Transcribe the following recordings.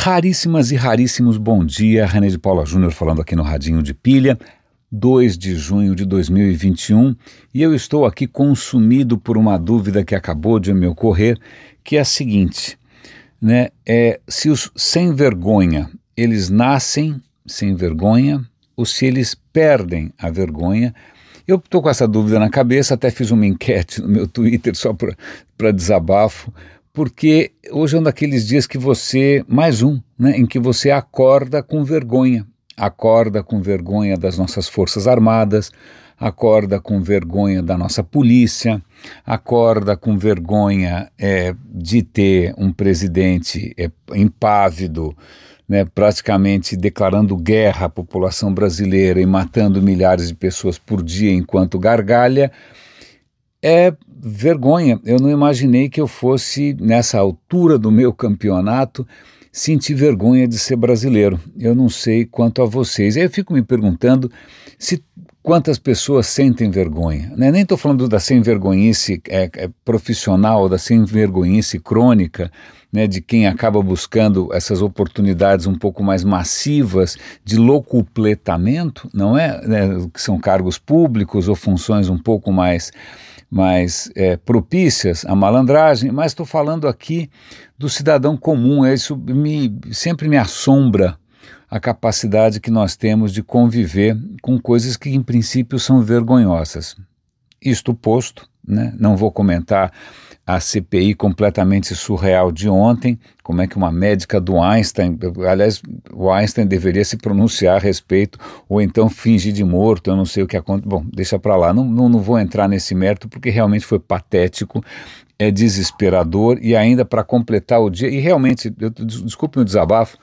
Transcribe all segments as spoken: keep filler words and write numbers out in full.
Raríssimas e raríssimos bom dia, René de Paula Júnior falando aqui no Radinho de Pilha, dois de junho de dois mil e vinte e um, e eu estou aqui consumido por uma dúvida que acabou de me ocorrer, que é a seguinte, né, é, se os sem vergonha, eles nascem sem vergonha, ou se eles perdem a vergonha. Eu estou com essa dúvida na cabeça, até fiz uma enquete no meu Twitter só para desabafo, porque hoje é um daqueles dias que você, mais um, né, em que você acorda com vergonha, acorda com vergonha das nossas forças armadas, acorda com vergonha da nossa polícia, acorda com vergonha é, de ter um presidente é, impávido, né, praticamente declarando guerra à população brasileira e matando milhares de pessoas por dia enquanto gargalha. É vergonha. Eu não imaginei que eu fosse, nessa altura do meu campeonato, sentir vergonha de ser brasileiro. Eu não sei quanto a vocês. Aí eu fico me perguntando se quantas pessoas sentem vergonha. Né? Nem estou falando da sem-vergonhice é, é, profissional, da sem-vergonhice crônica, né, de quem acaba buscando essas oportunidades um pouco mais massivas de locupletamento, não é? Né, que são cargos públicos ou funções um pouco mais, mais é, propícias à malandragem, mas estou falando aqui do cidadão comum. Isso me, sempre me assombra, a capacidade que nós temos de conviver com coisas que em princípio são vergonhosas. Isto posto, né, não vou comentar a C P I completamente surreal de ontem, como é que uma médica do Einstein, aliás, o Einstein deveria se pronunciar a respeito, ou então fingir de morto, eu não sei o que aconteceu. Bom, deixa para lá, não, não, não vou entrar nesse mérito, porque realmente foi patético, é desesperador, e ainda para completar o dia, e realmente, eu, desculpe o desabafo,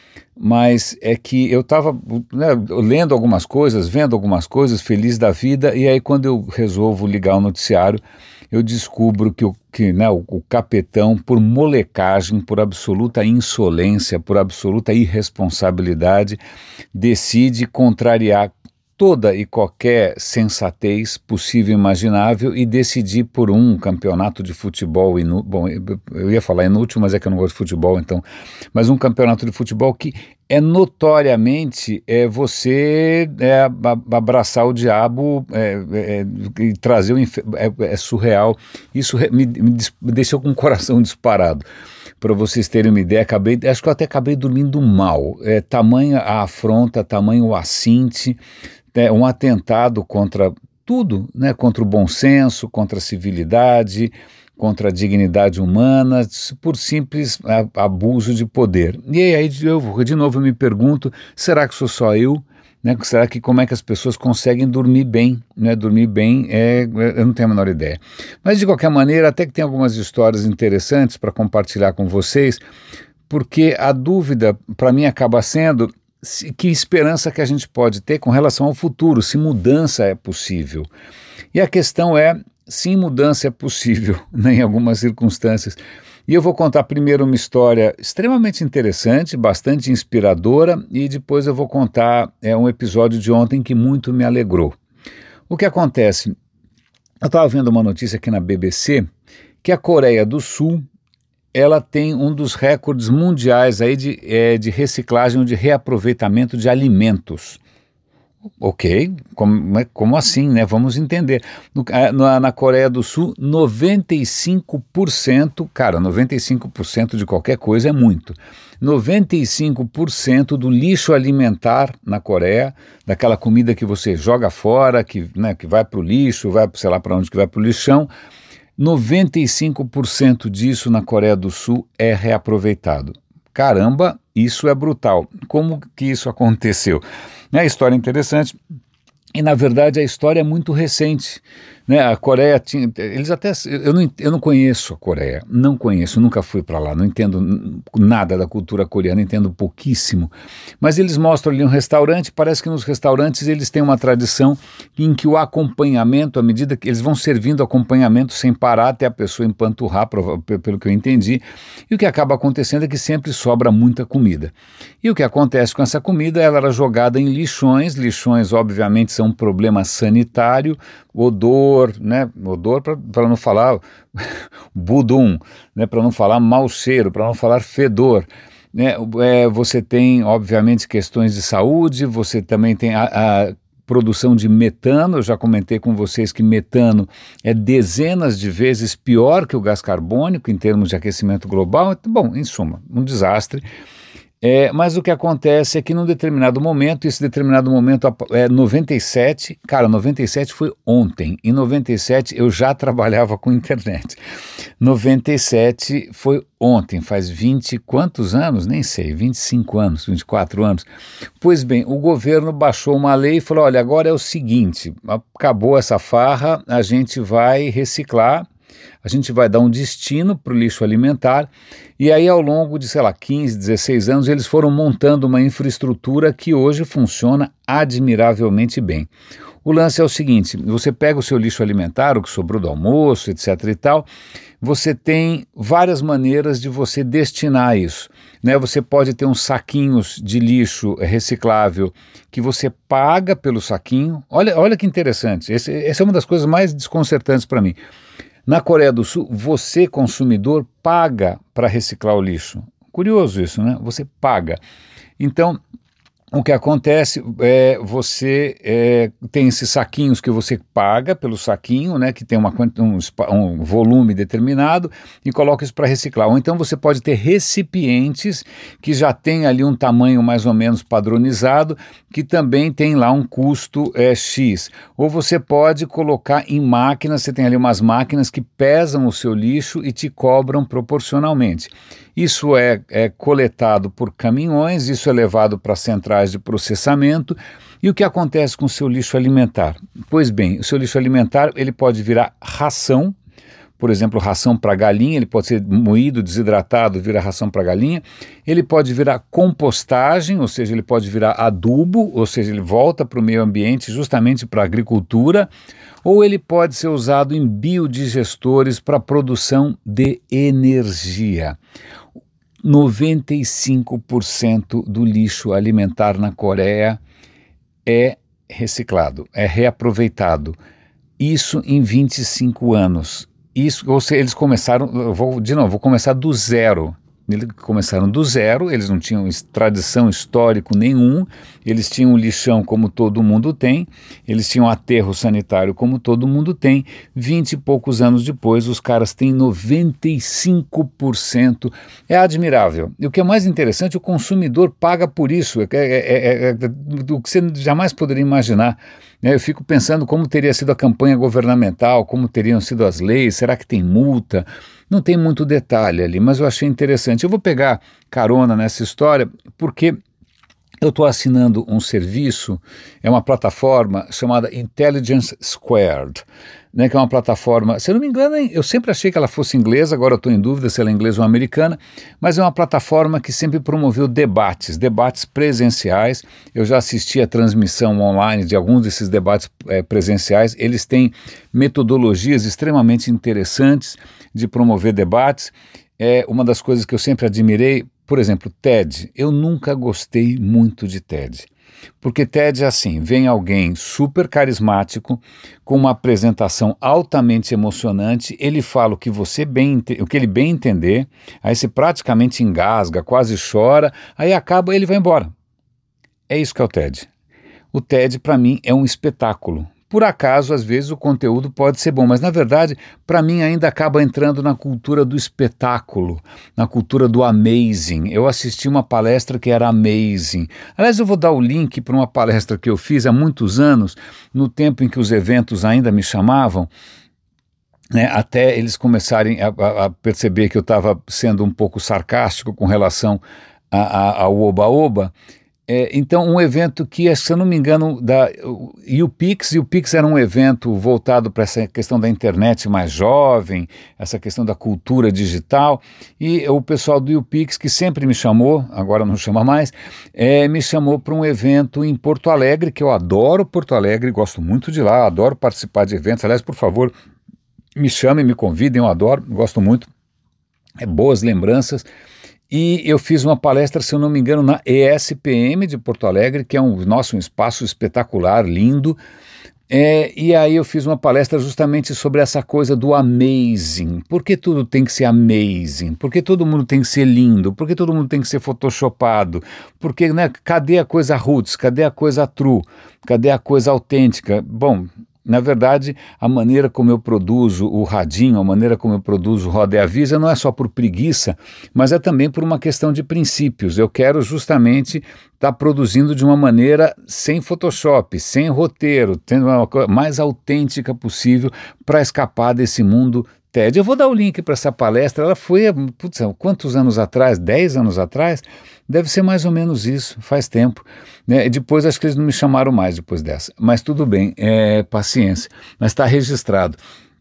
mas é que eu estava né, lendo algumas coisas, vendo algumas coisas, feliz da vida, e aí quando eu resolvo ligar o noticiário, eu descubro que, o, que né, o, o capetão, por molecagem, por absoluta insolência, por absoluta irresponsabilidade, decide contrariar toda e qualquer sensatez possível e imaginável e decidir por um campeonato de futebol inútil. Bom, eu ia falar inútil, mas é que eu não gosto de futebol, então. Mas um campeonato de futebol que é notoriamente é, você é, abraçar o diabo é, é, e trazer o inferno. É, é surreal. Isso me, me deixou com o coração disparado. Para vocês terem uma ideia, acabei, acho que eu até acabei dormindo mal. É, tamanha a afronta, tamanho o assinte, é, um atentado contra tudo, né, contra o bom senso, contra a civilidade, contra a dignidade humana, por simples abuso de poder. E aí, eu, de novo, eu me pergunto, será que sou só eu? Né, será que como é que as pessoas conseguem dormir bem? Né? Dormir bem, é, eu não tenho a menor ideia. Mas, de qualquer maneira, até que tem algumas histórias interessantes para compartilhar com vocês, porque a dúvida, para mim, acaba sendo se, que esperança que a gente pode ter com relação ao futuro, se mudança é possível. E a questão é, sim, mudança é possível, né, em algumas circunstâncias. E eu vou contar primeiro uma história extremamente interessante, bastante inspiradora, e depois eu vou contar é, um episódio de ontem que muito me alegrou. O que acontece? Eu estava vendo uma notícia aqui na B B C que a Coreia do Sul ela tem um dos recordes mundiais aí de, é, de reciclagem ou de reaproveitamento de alimentos. Ok, como, como assim, né? Vamos entender. No, na, na Coreia do Sul, noventa e cinco por cento, cara, noventa e cinco por cento de qualquer coisa é muito. noventa e cinco por cento do lixo alimentar na Coreia, daquela comida que você joga fora, que, né, que vai para o lixo, vai, sei lá para onde que vai para o lixão, noventa e cinco por cento disso na Coreia do Sul é reaproveitado. Caramba, isso é brutal. Como que isso aconteceu? É a história interessante e, na verdade, a história é muito recente. Né? A Coreia tinha, eles até, eu não, eu não conheço a Coreia, não conheço, nunca fui para lá, não entendo nada da cultura coreana, entendo pouquíssimo, mas eles mostram ali um restaurante, parece que nos restaurantes eles têm uma tradição em que o acompanhamento, à medida que eles vão servindo acompanhamento sem parar até a pessoa empanturrar, pelo que eu entendi, e o que acaba acontecendo é que sempre sobra muita comida. E o que acontece com essa comida, ela era jogada em lixões, lixões obviamente são um problema sanitário, odor, né, odor para não falar budum, né, para não falar mau cheiro, para não falar fedor. né? É, você tem, obviamente, questões de saúde, você também tem a, a produção de metano. Eu já comentei com vocês que metano é dezenas de vezes pior que o gás carbônico em termos de aquecimento global. Bom, em suma, um desastre. É, mas o que acontece é que num determinado momento, esse determinado momento é noventa e sete, cara, noventa e sete foi ontem, em noventa e sete eu já trabalhava com internet, noventa e sete foi ontem, faz vinte quantos anos? Nem sei, vinte e cinco anos, vinte e quatro anos. Pois bem, o governo baixou uma lei e falou, olha, agora é o seguinte, acabou essa farra, a gente vai reciclar, a gente vai dar um destino para o lixo alimentar, e aí ao longo de, sei lá, quinze, dezesseis anos, eles foram montando uma infraestrutura que hoje funciona admiravelmente bem. O lance é o seguinte, você pega o seu lixo alimentar, o que sobrou do almoço, etc e tal, você tem várias maneiras de você destinar isso, né? Você pode ter uns saquinhos de lixo reciclável que você paga pelo saquinho. Olha, olha que interessante, esse, essa é uma das coisas mais desconcertantes para mim. Na Coreia do Sul, você, consumidor, paga para reciclar o lixo. Curioso isso, né? Você paga. Então, o que acontece é você é, tem esses saquinhos que você paga pelo saquinho, né, que tem uma, um, um volume determinado, e coloca isso para reciclar. Ou então você pode ter recipientes que já tem ali um tamanho mais ou menos padronizado, que também tem lá um custo é, X. Ou você pode colocar em máquinas, você tem ali umas máquinas que pesam o seu lixo e te cobram proporcionalmente. Isso é, é coletado por caminhões, isso é levado para centrais de processamento. E o que acontece com o seu lixo alimentar? Pois bem, o seu lixo alimentar ele pode virar ração, por exemplo, ração para galinha, ele pode ser moído, desidratado, vira ração para galinha. Ele pode virar compostagem, ou seja, ele pode virar adubo, ou seja, ele volta para o meio ambiente justamente para a agricultura, ou ele pode ser usado em biodigestores para produção de energia. noventa e cinco por cento do lixo alimentar na Coreia é reciclado, é reaproveitado. Isso em vinte e cinco anos. Isso, ou seja, eles começaram, eu vou, de novo, vou começar do zero. Eles começaram do zero, eles não tinham tradição histórico nenhum, eles tinham um lixão como todo mundo tem, eles tinham aterro sanitário como todo mundo tem. Vinte e poucos anos depois, os caras têm noventa e cinco por cento. É admirável. E o que é mais interessante, o consumidor paga por isso, é, é, é, é o que você jamais poderia imaginar. Eu fico pensando como teria sido a campanha governamental, como teriam sido as leis, será que tem multa? Não tem muito detalhe ali, mas eu achei interessante. Eu vou pegar carona nessa história porque eu estou assinando um serviço, é uma plataforma chamada Intelligence Squared, né, que é uma plataforma, se eu não me engano, eu sempre achei que ela fosse inglesa, agora eu estou em dúvida se ela é inglesa ou americana, mas é uma plataforma que sempre promoveu debates, debates presenciais. Eu já assisti a transmissão online de alguns desses debates é, presenciais. Eles têm metodologias extremamente interessantes de promover debates. É uma das coisas que eu sempre admirei, por exemplo, TED. Eu nunca gostei muito de TED. Porque TED é assim, vem alguém super carismático, com uma apresentação altamente emocionante, ele fala o que, você bem, o que ele bem entender, aí você praticamente engasga, quase chora, aí acaba e ele vai embora. É isso que é o TED. O TED, para mim, é um espetáculo. Por acaso, às vezes, o conteúdo pode ser bom, mas, na verdade, para mim ainda acaba entrando na cultura do espetáculo, na cultura do amazing. Eu assisti uma palestra que era amazing. Aliás, eu vou dar o link para uma palestra que eu fiz há muitos anos, no tempo em que os eventos ainda me chamavam, né, até eles começarem a, a, a perceber que eu estava sendo um pouco sarcástico com relação a, a, ao oba-oba. É, então, um evento que, se eu não me engano, da YouPix, YouPix era um evento voltado para essa questão da internet mais jovem, essa questão da cultura digital, e o pessoal do YouPix, que sempre me chamou, agora não chama mais, é, me chamou para um evento em Porto Alegre, que eu adoro Porto Alegre, gosto muito de lá, adoro participar de eventos. Aliás, por favor, me chamem, me convidem, eu adoro, gosto muito, é, boas lembranças. E eu fiz uma palestra, se eu não me engano, na E S P M de Porto Alegre, que é um, nossa, um espaço espetacular, lindo, É, e aí eu fiz uma palestra justamente sobre essa coisa do amazing. Por que tudo tem que ser amazing? Por que todo mundo tem que ser lindo? Por que todo mundo tem que ser photoshopado? Porque, né, cadê a coisa roots? Cadê a coisa true? Cadê a coisa autêntica? Bom, na verdade, a maneira como eu produzo o radinho, a maneira como eu produzo o Roda e Avisa não é só por preguiça, mas é também por uma questão de princípios. Eu quero justamente estar produzindo de uma maneira sem Photoshop, sem roteiro, tendo uma coisa mais autêntica possível para escapar desse mundo T E D. Eu vou dar o link para essa palestra, ela foi, putz, quantos anos atrás? Dez anos atrás? Deve ser mais ou menos isso, faz tempo. Né? Depois acho que eles não me chamaram mais depois dessa, mas tudo bem, é paciência, mas está registrado.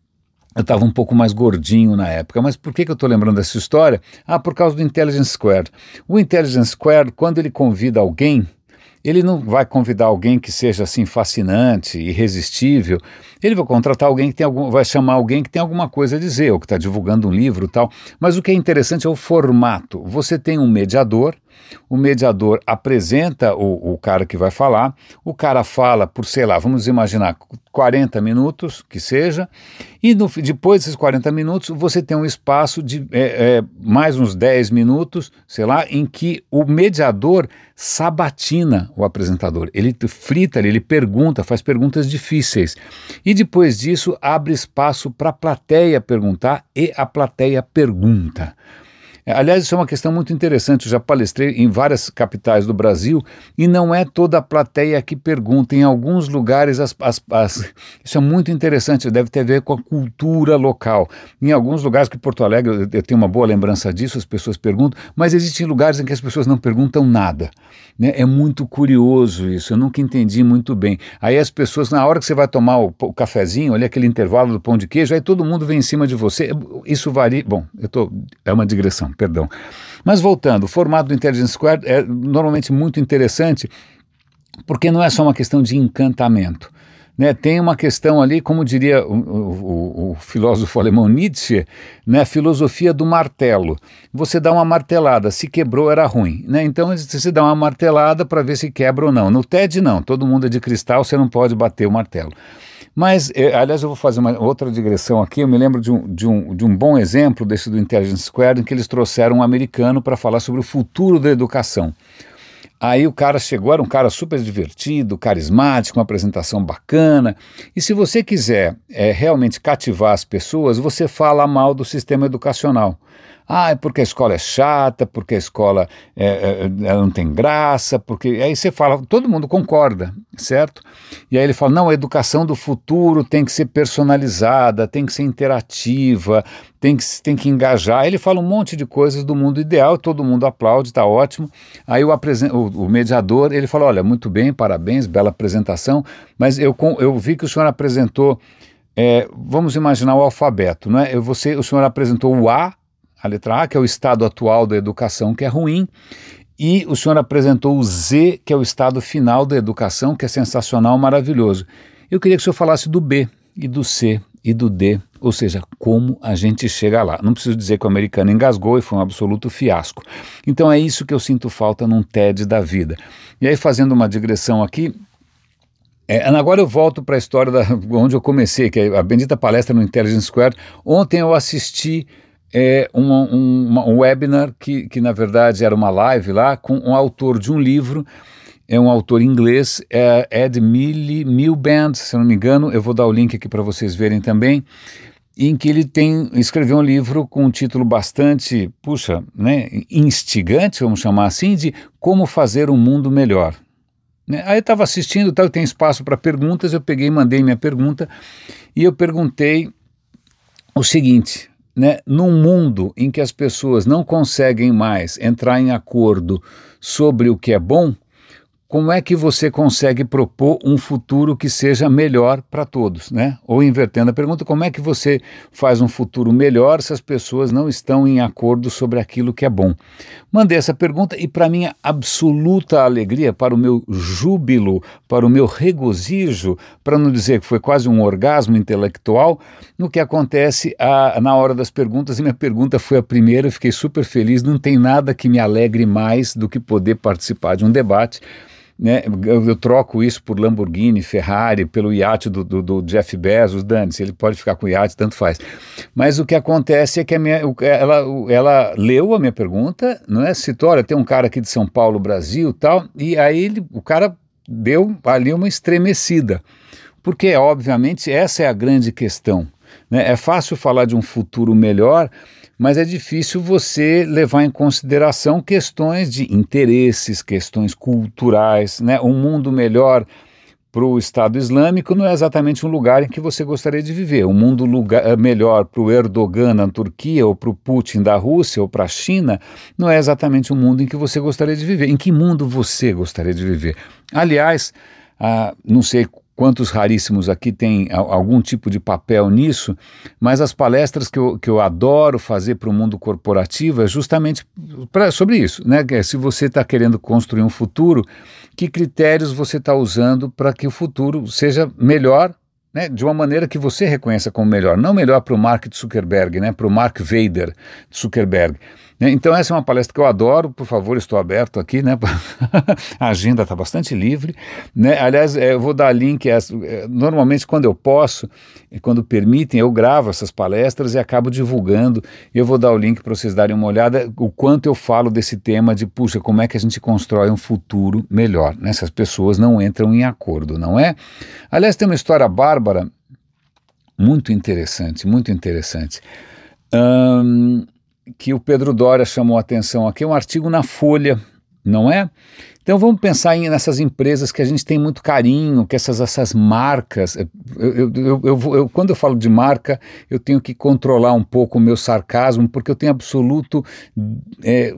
Eu estava um pouco mais gordinho na época, mas por que, que eu estou lembrando dessa história? Ah, por causa do Intelligence Squared. O Intelligence Squared, quando ele convida alguém, ele não vai convidar alguém que seja assim fascinante, irresistível. Ele vai contratar alguém que tem algum, vai chamar alguém que tem alguma coisa a dizer, ou que está divulgando um livro e tal. Mas o que é interessante é o formato. Você tem um mediador, o mediador apresenta o, o cara que vai falar, o cara fala por, sei lá, vamos imaginar, quarenta minutos, que seja, e no, depois desses quarenta minutos você tem um espaço de é, é, mais uns dez minutos, sei lá, em que o mediador sabatina o apresentador. Ele frita, ele pergunta, faz perguntas difíceis. E depois disso abre espaço para a plateia perguntar e a plateia pergunta. Aliás, isso é uma questão muito interessante, eu já palestrei em várias capitais do Brasil e não é toda a plateia que pergunta, em alguns lugares as, as, as, isso é muito interessante, deve ter a ver com a cultura local. Em alguns lugares, que Porto Alegre, eu, eu tenho uma boa lembrança disso, as pessoas perguntam, mas existem lugares em que as pessoas não perguntam nada. Né? É muito curioso isso, eu nunca entendi muito bem. Aí as pessoas, na hora que você vai tomar o, o cafezinho, ali aquele intervalo do pão de queijo, aí todo mundo vem em cima de você, isso varia, bom, eu tô, é uma digressão. Perdão. Mas voltando, o formato do Intelligence Squared é normalmente muito interessante porque não é só uma questão de encantamento. Né? Tem uma questão ali, como diria o, o, o filósofo alemão Nietzsche, né? A filosofia do martelo. Você dá uma martelada, se quebrou era ruim. Né? Então você dá uma martelada para ver se quebra ou não. No T E D não, todo mundo é de cristal, você não pode bater o martelo. Mas, eh, aliás, eu vou fazer uma outra digressão aqui, eu me lembro de um, de um, de um bom exemplo desse do Intelligence Squared, em que eles trouxeram um americano para falar sobre o futuro da educação. Aí o cara chegou, era um cara super divertido, carismático, uma apresentação bacana, e se você quiser é, realmente cativar as pessoas, você fala mal do sistema educacional. Ah, é porque a escola é chata, porque a escola é, é, ela não tem graça, porque... Aí você fala, todo mundo concorda, certo? E aí ele fala, não, a educação do futuro tem que ser personalizada, tem que ser interativa, tem que, tem que engajar. Aí ele fala um monte de coisas do mundo ideal, todo mundo aplaude, está ótimo. Aí o, apresen... o, o mediador, ele fala, olha, muito bem, parabéns, bela apresentação, mas eu, eu vi que o senhor apresentou, é, vamos imaginar o alfabeto, não é? Você, o senhor apresentou o A, a letra A, que é o estado atual da educação, que é ruim, e o senhor apresentou o Z, que é o estado final da educação, que é sensacional, maravilhoso. Eu queria que o senhor falasse do B, e do C, e do D, ou seja, como a gente chega lá. Não preciso dizer que o americano engasgou e foi um absoluto fiasco. Então é isso que eu sinto falta num T E D da vida. E aí, fazendo uma digressão aqui, É, agora eu volto para a história da, onde eu comecei, que é a bendita palestra no Intelligence Squared. Ontem eu assisti é, um, um, uma, um webinar que, que na verdade era uma live lá com um autor de um livro, é um autor inglês, é Ed Miliband, se eu não me engano, eu vou dar o link aqui para vocês verem também, em que ele tem, escreveu um livro com um título bastante, puxa, né, instigante, vamos chamar assim, de Como Fazer um Mundo Melhor. Aí eu estava assistindo, tal, tem espaço para perguntas, eu peguei e mandei minha pergunta, e eu perguntei o seguinte, né, num mundo em que as pessoas não conseguem mais entrar em acordo sobre o que é bom, como é que você consegue propor um futuro que seja melhor para todos, né? Ou invertendo a pergunta, como é que você faz um futuro melhor se as pessoas não estão em acordo sobre aquilo que é bom? Mandei essa pergunta e, para minha absoluta alegria, para o meu júbilo, para o meu regozijo, para não dizer que foi quase um orgasmo intelectual, no que acontece a, na hora das perguntas, e minha pergunta foi a primeira, eu fiquei super feliz, não tem nada que me alegre mais do que poder participar de um debate. né? Eu, eu troco isso por Lamborghini, Ferrari, pelo iate do, do, do Jeff Bezos, dane-se, ele pode ficar com o iate, tanto faz. Mas o que acontece é que a minha, ela, ela leu a minha pergunta, não é? Citou, olha, tem um cara aqui de São Paulo, Brasil, tal, e aí ele, o cara deu ali uma estremecida, porque obviamente essa é a grande questão, né? É fácil falar de um futuro melhor, mas é difícil você levar em consideração questões de interesses, questões culturais, né? Um mundo melhor para o Estado Islâmico não é exatamente um lugar em que você gostaria de viver. Um mundo lugar, melhor para o Erdogan na Turquia, ou para o Putin da Rússia, ou para a China, não é exatamente um mundo em que você gostaria de viver. Em que mundo você gostaria de viver? Aliás, ah, não sei quantos raríssimos aqui têm algum tipo de papel nisso, mas as palestras que eu, que eu adoro fazer para o mundo corporativo é justamente pra, sobre isso, né? Se você está querendo construir um futuro, que critérios você está usando para que o futuro seja melhor, né, de uma maneira que você reconheça como melhor, não melhor para o Mark Zuckerberg, né, para o Mark Vader Zuckerberg. Então essa é uma palestra que eu adoro, por favor, estou aberto aqui, né, a agenda está bastante livre, né, aliás, eu vou dar link, normalmente quando eu posso, quando permitem, eu gravo essas palestras e acabo divulgando, e eu vou dar o link para vocês darem uma olhada, o quanto eu falo desse tema de, puxa, como é que a gente constrói um futuro melhor, né, se as pessoas não entram em acordo, não é? Aliás, tem uma história bárbara, muito interessante, muito interessante, um, que o Pedro Doria chamou a atenção aqui, um artigo na Folha, não é? Então vamos pensar em, nessas empresas que a gente tem muito carinho, que essas, essas marcas, eu, eu, eu, eu, eu, quando eu falo de marca, eu tenho que controlar um pouco o meu sarcasmo, porque eu tenho absoluto é,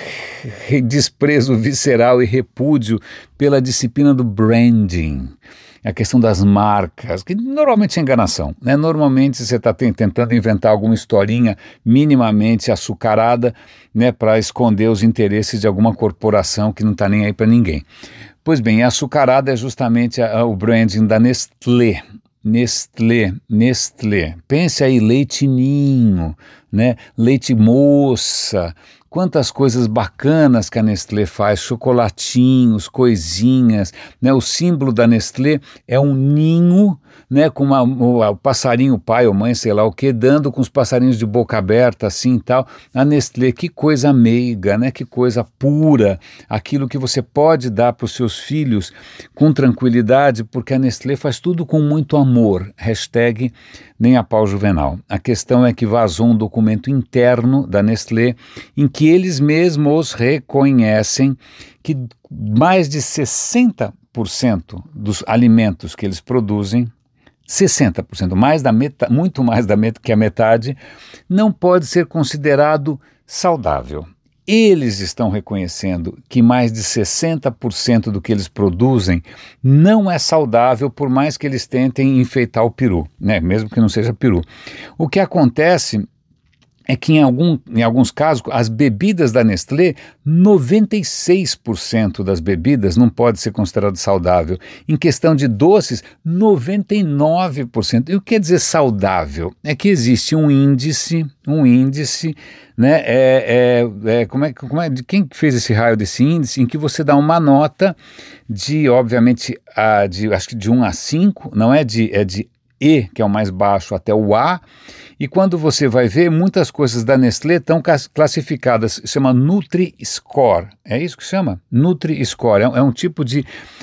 desprezo visceral e repúdio pela disciplina do branding. A questão das marcas, que normalmente é enganação, né? Normalmente você está tentando inventar alguma historinha minimamente açucarada, né, para esconder os interesses de alguma corporação que não está nem aí para ninguém. Pois bem, a açucarada é justamente a, a, o branding da Nestlé. Nestlé, Nestlé. Pense aí, leite ninho, né? Leite moça. Quantas coisas bacanas que a Nestlé faz, chocolatinhos, coisinhas, né? O símbolo da Nestlé é um ninho, né? Com uma, o, o passarinho, pai ou mãe, sei lá o que, dando com os passarinhos de boca aberta, assim e tal. A Nestlé, que coisa meiga, né? Que coisa pura, aquilo que você pode dar para os seus filhos com tranquilidade, porque a Nestlé faz tudo com muito amor. Hashtag nem a pau Juvenal. A questão é que vazou um documento interno da Nestlé em que eles mesmos reconhecem que mais de sessenta por cento dos alimentos que eles produzem, sessenta por cento, mais da metade, muito mais da metade, que a metade, não pode ser considerado saudável. Eles estão reconhecendo que mais de sessenta por cento do que eles produzem não é saudável, por mais que eles tentem enfeitar o peru, né? Mesmo que não seja peru. O que acontece é que em, algum, em alguns casos, as bebidas da Nestlé, noventa e seis por cento das bebidas não pode ser considerado saudável. Em questão de doces, noventa e nove por cento. E o que quer dizer saudável? É que existe um índice, um índice, né? É, é, é, como é, como é, de quem fez esse raio desse índice? Em que você dá uma nota de, obviamente, a, de, acho que de um a cinco, não é de, é de E, que é o mais baixo, até o A. E quando você vai ver, muitas coisas da Nestlé estão classificadas, chama Nutri-Score, é isso que chama? Nutri-Score, é, é um tipo de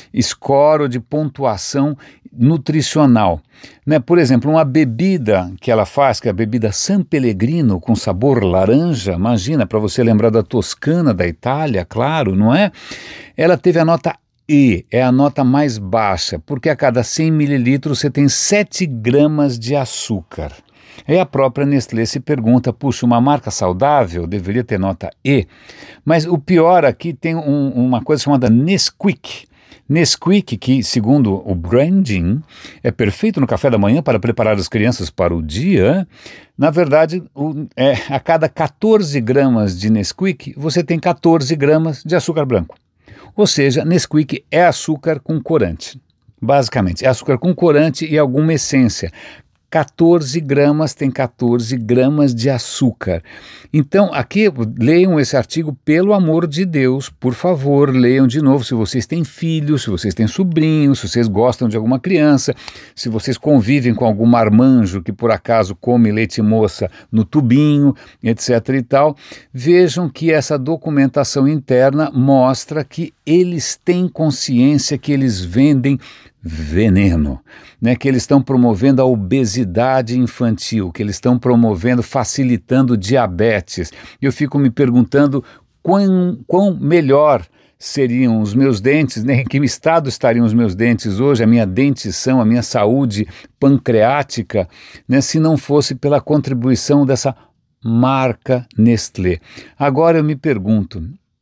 score ou de pontuação nutricional. Né? Por exemplo, uma bebida que ela faz, que é a bebida San Pellegrino, com sabor laranja, imagina, para você lembrar da Toscana, da Itália, claro, não é? Ela teve a nota E, é a nota mais baixa, porque a cada cem mililitros você tem sete gramas de açúcar. Aí a própria Nestlé se pergunta, puxa, uma marca saudável deveria ter nota E, mas o pior aqui tem um, uma coisa chamada Nesquik. Nesquik, que segundo o branding, é perfeito no café da manhã para preparar as crianças para o dia, na verdade, o, é, a cada quatorze gramas de Nesquik, você tem quatorze gramas de açúcar branco. Ou seja, Nesquik é açúcar com corante, basicamente, é açúcar com corante e alguma essência. quatorze gramas, tem quatorze gramas de açúcar. Então, aqui, leiam esse artigo, pelo amor de Deus, por favor, leiam de novo, se vocês têm filhos, se vocês têm sobrinhos, se vocês gostam de alguma criança, se vocês convivem com algum marmanjo que por acaso come leite moça no tubinho, etc e tal, vejam que essa documentação interna mostra que eles têm consciência que eles vendem veneno, né, que eles estão promovendo a obesidade infantil, que eles estão promovendo, facilitando diabetes. Eu fico me perguntando quão, quão melhor seriam os meus dentes, né, em que estado estariam os meus dentes hoje, a minha dentição, a minha saúde pancreática, né, se não fosse pela contribuição dessa marca Nestlé. Agora eu me pergunto,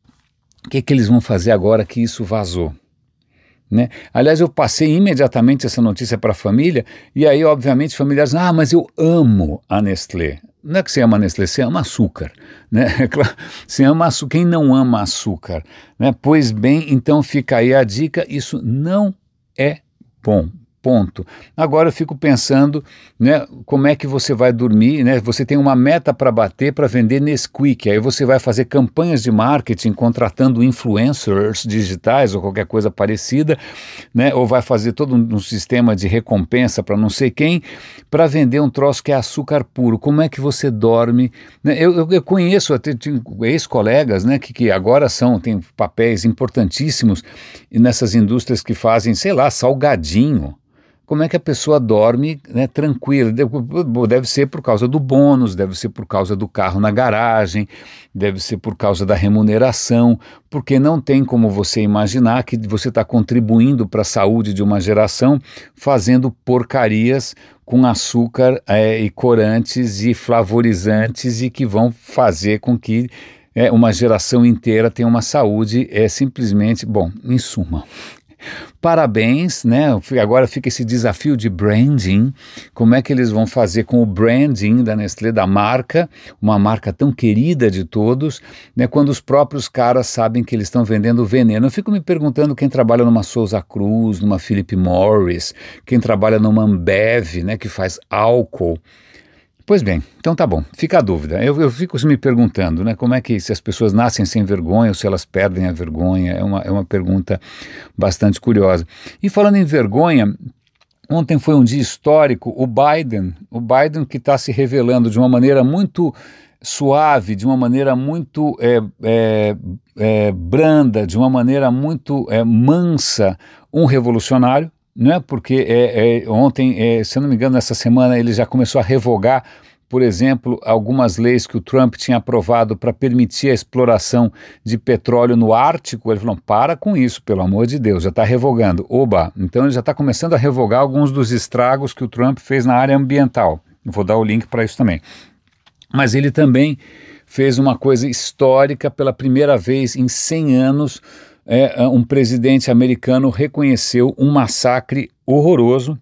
o que, que eles vão fazer agora que isso vazou? Né? Aliás, eu passei imediatamente essa notícia para a família, e aí, obviamente, familiares dizem, ah, mas eu amo a Nestlé. Não é que você ama a Nestlé, você ama açúcar. Né? Você ama açúcar. Quem não ama açúcar? Né? Pois bem, então fica aí a dica, isso não é bom. Ponto. Agora eu fico pensando, né, como é que você vai dormir, né? Você tem uma meta para bater para vender Nesquik, aí você vai fazer campanhas de marketing contratando influencers digitais ou qualquer coisa parecida, né? Ou vai fazer todo um, um sistema de recompensa para não sei quem, para vender um troço que é açúcar puro. Como é que você dorme? Né? Eu, eu, eu conheço até ex-colegas, né, que, que agora são, têm papéis importantíssimos nessas indústrias que fazem, sei lá, salgadinho. Como é que a pessoa dorme, né, tranquila? Deve ser por causa do bônus, deve ser por causa do carro na garagem, deve ser por causa da remuneração, porque não tem como você imaginar que você está contribuindo para a saúde de uma geração fazendo porcarias com açúcar é, e corantes e flavorizantes e que vão fazer com que é, uma geração inteira tenha uma saúde é, simplesmente, bom, em suma... Parabéns, né? Agora fica esse desafio de branding, como é que eles vão fazer com o branding da Nestlé, da marca, uma marca tão querida de todos, né? Quando os próprios caras sabem que eles estão vendendo veneno. Eu fico me perguntando quem trabalha numa Souza Cruz, numa Philip Morris, quem trabalha numa Ambev, né, que faz álcool. Pois bem, então tá bom, fica a dúvida. Eu, eu fico me perguntando, né, como é que se as pessoas nascem sem vergonha ou se elas perdem a vergonha, é uma, é uma pergunta bastante curiosa. E falando em vergonha, ontem foi um dia histórico, o Biden, o Biden que está se revelando de uma maneira muito suave, de uma maneira muito é, é, é, branda, de uma maneira muito é, mansa, um revolucionário. Não é porque é, é, ontem, é, se eu não me engano, nessa semana ele já começou a revogar, por exemplo, algumas leis que o Trump tinha aprovado para permitir a exploração de petróleo no Ártico. Ele falou, para com isso, pelo amor de Deus, já está revogando. Oba, então ele já está começando a revogar alguns dos estragos que o Trump fez na área ambiental. Vou dar o link para isso também. Mas ele também fez uma coisa histórica pela primeira vez em cem anos. É, um presidente americano reconheceu um massacre horroroso.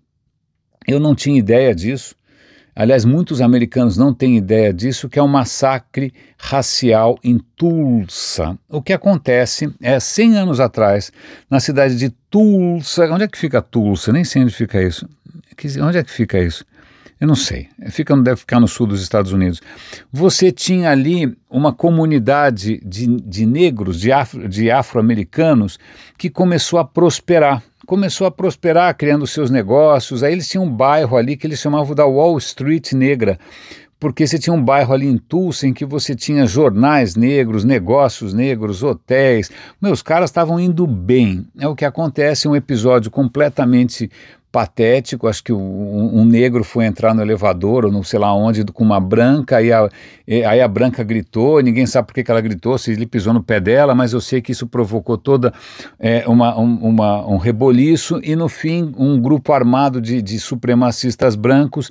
Eu não tinha ideia disso. Aliás, muitos americanos não têm ideia disso, que é um massacre racial em Tulsa. O que acontece é, cem anos atrás, na cidade de Tulsa. Onde é que fica Tulsa? Nem sei onde fica isso. Onde é que fica isso? Eu não sei, fica, deve ficar no sul dos Estados Unidos. Você tinha ali uma comunidade de, de negros, de, afro, de afro-americanos, que começou a prosperar. Começou a prosperar, criando seus negócios. Aí eles tinham um bairro ali que eles chamavam da Wall Street Negra, porque você tinha um bairro ali em Tulsa em que você tinha jornais negros, negócios negros, hotéis. Meus caras estavam indo bem. É o que acontece, um episódio completamente patético. Acho que um, um negro foi entrar no elevador ou não sei lá onde com uma branca, aí a, aí a branca gritou, ninguém sabe por que, que ela gritou, se ele pisou no pé dela, mas eu sei que isso provocou toda é, uma, um, uma, um reboliço e no fim um grupo armado de, de supremacistas brancos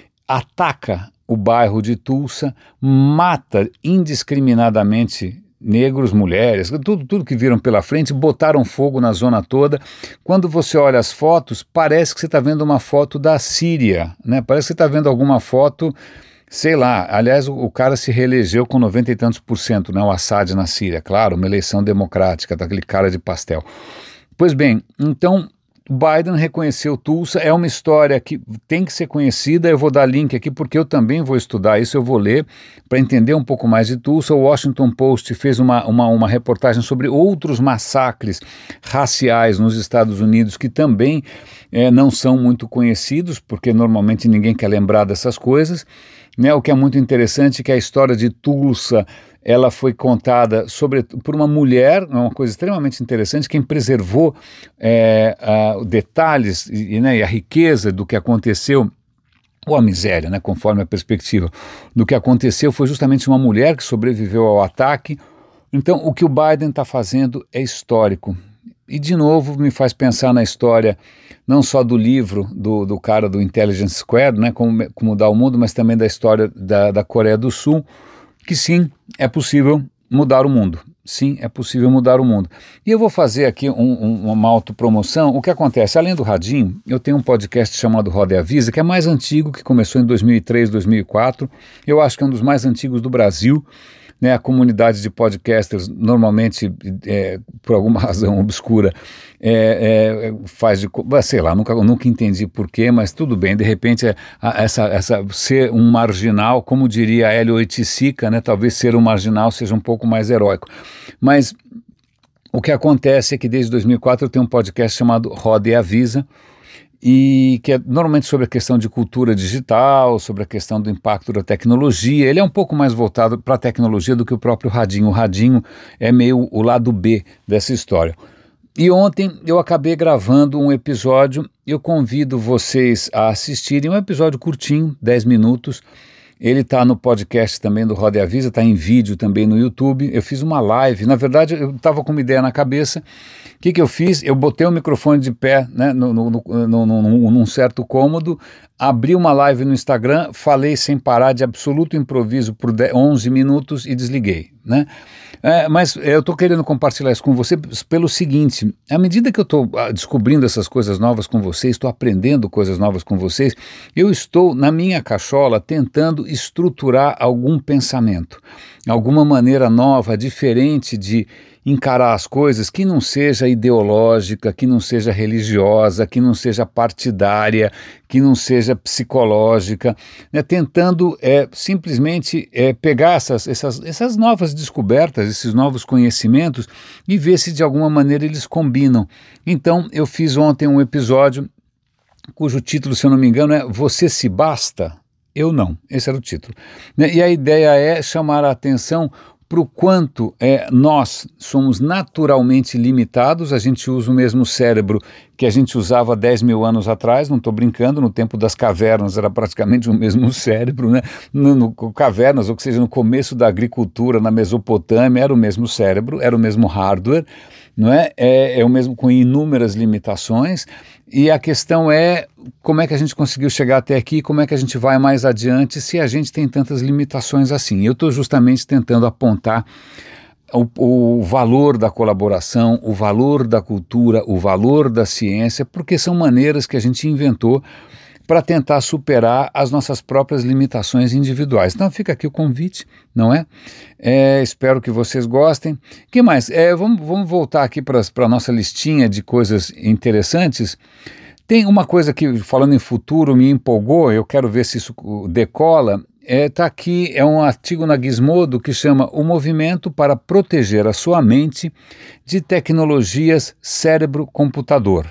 ataca o bairro de Tulsa, mata indiscriminadamente negros, mulheres, tudo, tudo que viram pela frente, botaram fogo na zona toda. Quando você olha as fotos, parece que você está vendo uma foto da Síria, né? Parece que você está vendo alguma foto, sei lá, aliás, o, o cara se reelegeu com noventa e tantos por cento, né? O Assad na Síria, claro, uma eleição democrática, daquele cara de pastel. Pois bem, então, Biden reconheceu Tulsa, é uma história que tem que ser conhecida, eu vou dar link aqui porque eu também vou estudar isso, eu vou ler para entender um pouco mais de Tulsa. O Washington Post fez uma, uma, uma reportagem sobre outros massacres raciais nos Estados Unidos que também é, não são muito conhecidos, porque normalmente ninguém quer lembrar dessas coisas, né? O que é muito interessante é que a história de Tulsa, ela foi contada sobre, por uma mulher, uma coisa extremamente interessante, quem preservou é, a, detalhes e, né, e a riqueza do que aconteceu, ou a miséria, né, conforme a perspectiva, do que aconteceu, foi justamente uma mulher que sobreviveu ao ataque. Então, o que o Biden está fazendo é histórico. E, de novo, me faz pensar na história, não só do livro do, do cara do Intelligence Squared, né, como, como mudar o mundo, mas também da história da, da Coreia do Sul, que sim, é possível mudar o mundo. Sim, é possível mudar o mundo. E eu vou fazer aqui um, um, uma autopromoção. O que acontece? Além do Radinho, eu tenho um podcast chamado Roda e Avisa, que é mais antigo, que começou em dois mil e três, dois mil e quatro. Eu acho que é um dos mais antigos do Brasil. Né, a comunidade de podcasters normalmente, é, por alguma razão obscura, é, é, faz de, sei lá, nunca, nunca entendi porquê, mas tudo bem, de repente é, essa, essa, ser um marginal, como diria Hélio Oiticica, né, talvez ser um marginal seja um pouco mais heróico, mas o que acontece é que desde dois mil e quatro eu tenho um podcast chamado Roda e Avisa, e que é normalmente sobre a questão de cultura digital, sobre a questão do impacto da tecnologia. Ele é um pouco mais voltado para a tecnologia do que o próprio Radinho. O Radinho é meio o lado B dessa história. E ontem eu acabei gravando um episódio, eu convido vocês a assistirem, um episódio curtinho, dez minutos. Ele está no podcast também do Roda e Avisa, está em vídeo também no YouTube. Eu fiz uma live, na verdade eu estava com uma ideia na cabeça. O que, que eu fiz? Eu botei o microfone de pé, né, no, no, no, no, no, num certo cômodo, abri uma live no Instagram, falei sem parar, de absoluto improviso por onze minutos e desliguei, né? É, mas eu estou querendo compartilhar isso com você pelo seguinte: à medida que eu estou descobrindo essas coisas novas com vocês, estou aprendendo coisas novas com vocês, eu estou na minha cachola tentando estruturar algum pensamento, alguma maneira nova, diferente de encarar as coisas, que não seja ideológica, que não seja religiosa, que não seja partidária, que não seja psicológica, né? Tentando é, simplesmente é, pegar essas, essas, essas novas descobertas, esses novos conhecimentos e ver se de alguma maneira eles combinam. Então eu fiz ontem um episódio cujo título, se eu não me engano, é Você se basta? Eu não. Esse era o título, né? E a ideia é chamar a atenção para o quanto é, nós somos naturalmente limitados. A gente usa o mesmo cérebro que a gente usava dez mil anos atrás, não estou brincando, no tempo das cavernas era praticamente o mesmo cérebro, né? No, no, cavernas, ou seja, no começo da agricultura, na Mesopotâmia, era o mesmo cérebro, era o mesmo hardware, não é? É, é o mesmo com inúmeras limitações, e a questão é como é que a gente conseguiu chegar até aqui, como é que a gente vai mais adiante se a gente tem tantas limitações assim. Eu estou justamente tentando apontar o, o valor da colaboração, o valor da cultura, o valor da ciência, porque são maneiras que a gente inventou para tentar superar as nossas próprias limitações individuais. Então fica aqui o convite, não é? É, espero que vocês gostem. O que mais? É, vamos, vamos voltar aqui para a nossa listinha de coisas interessantes. Tem uma coisa que, falando em futuro, me empolgou, eu quero ver se isso decola. Está é, aqui, é um artigo na Gizmodo que chama O Movimento para Proteger a Sua Mente de Tecnologias Cérebro-Computador.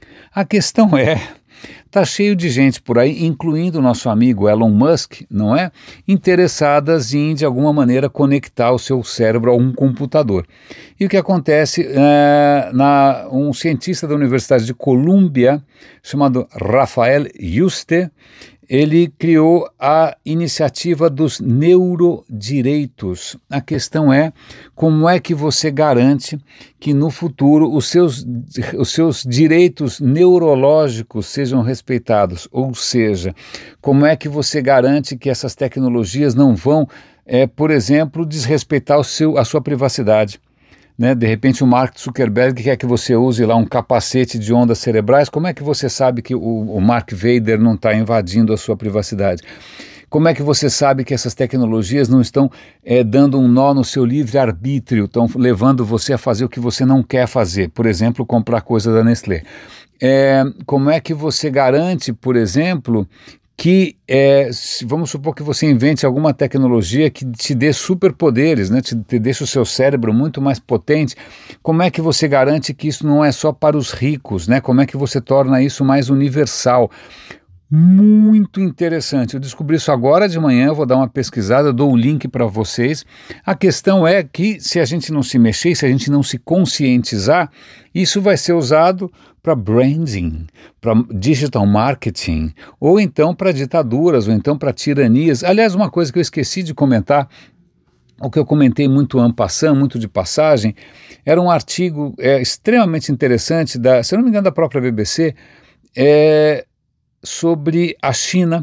A questão é... Está cheio de gente por aí, incluindo o nosso amigo Elon Musk, não é? Interessadas em, de alguma maneira, conectar o seu cérebro a um computador. E o que acontece, é, na, um cientista da Universidade de Colômbia, chamado Rafael Yuste, ele criou a iniciativa dos neurodireitos. A questão é como é que você garante que no futuro os seus, os seus direitos neurológicos sejam respeitados, ou seja, como é que você garante que essas tecnologias não vão, é, por exemplo, desrespeitar o seu, a sua privacidade. Né? De repente o Mark Zuckerberg quer que você use lá um capacete de ondas cerebrais. Como é que você sabe que o, o Mark Vader não está invadindo a sua privacidade? Como é que você sabe que essas tecnologias não estão é, dando um nó no seu livre-arbítrio, estão levando você a fazer o que você não quer fazer? Por exemplo, comprar coisa da Nestlé. é, como é que você garante, por exemplo, que, é, se, vamos supor que você invente alguma tecnologia que te dê superpoderes, né, te, te deixe o seu cérebro muito mais potente, como é que você garante que isso não é só para os ricos, né? Como é que você torna isso mais universal? Muito interessante, eu descobri isso agora de manhã, eu vou dar uma pesquisada, dou o link para vocês. A questão é que se a gente não se mexer, se a gente não se conscientizar, isso vai ser usado para branding, para digital marketing, ou então para ditaduras, ou então para tiranias. Aliás, uma coisa que eu esqueci de comentar, o que eu comentei muito en passant, muito de passagem, era um artigo é, extremamente interessante, da, se eu não me engano, da própria B B C, é, sobre a China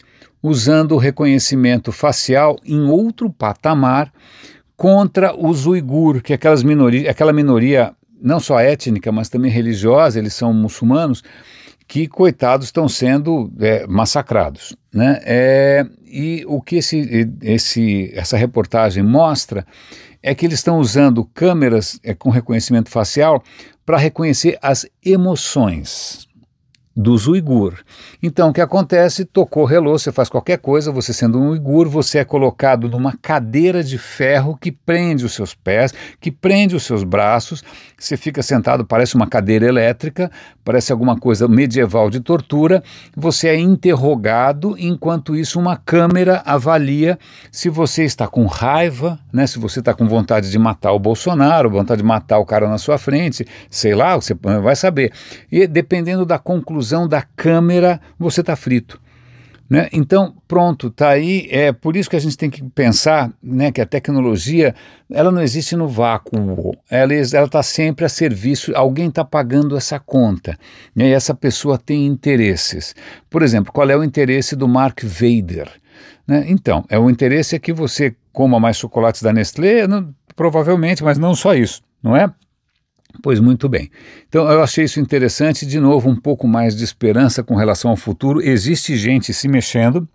usando o reconhecimento facial em outro patamar contra os uigur, que é aquelas minoria, aquela minoria não só étnica, mas também religiosa, eles são muçulmanos, que, coitados, estão sendo é, massacrados, né? É, e o que esse, esse, essa reportagem mostra é que eles estão usando câmeras é, com reconhecimento facial para reconhecer as emoções dos uigur. Então, o que acontece? Tocou, relou, você faz qualquer coisa, você sendo um uigur, você é colocado numa cadeira de ferro que prende os seus pés, que prende os seus braços, você fica sentado, parece uma cadeira elétrica, parece alguma coisa medieval de tortura, você é interrogado, enquanto isso uma câmera avalia se você está com raiva, né, se você está com vontade de matar o Bolsonaro, vontade de matar o cara na sua frente, sei lá, você vai saber. E dependendo da conclusão da câmera, você está frito, né? Então, pronto, está aí, é por isso que a gente tem que pensar, né, que a tecnologia, ela não existe no vácuo, ela está sempre a serviço, alguém está pagando essa conta, né, e essa pessoa tem interesses. Por exemplo, qual é o interesse do Mark Vader? Né? Então, é o interesse é que você coma mais chocolates da Nestlé, não, provavelmente, mas não só isso, não é? Pois muito bem. Então eu achei isso interessante, de novo um pouco mais de esperança com relação ao futuro. Existe gente se mexendo,